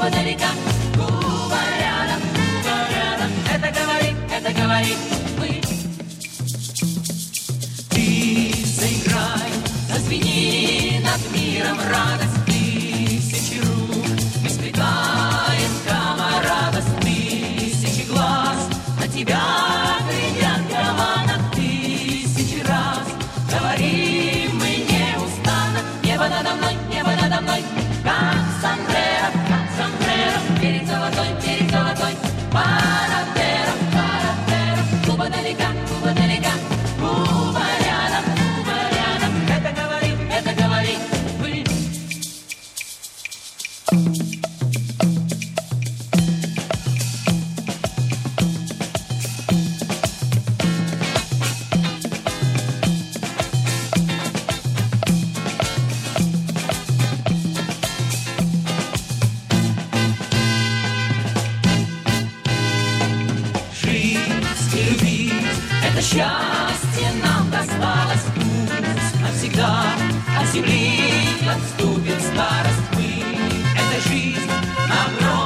губа далека, губа рядом, губа рядом. Это говорит мы. Ты заиграй, зазвени над миром радость. Тысячи рук мы сплетаем камарадость. Тысячи глаз на тебя глядят гавана. Тысячи раз говорим мы неустанно. Небо надо мной, как сомбреро, берег золотой, парадеро, губа далека, губа рядом, это говорит вы. Это счастье нам досталось, пусть навсегда от земли отступит старость. Мы, это жизнь, огромная.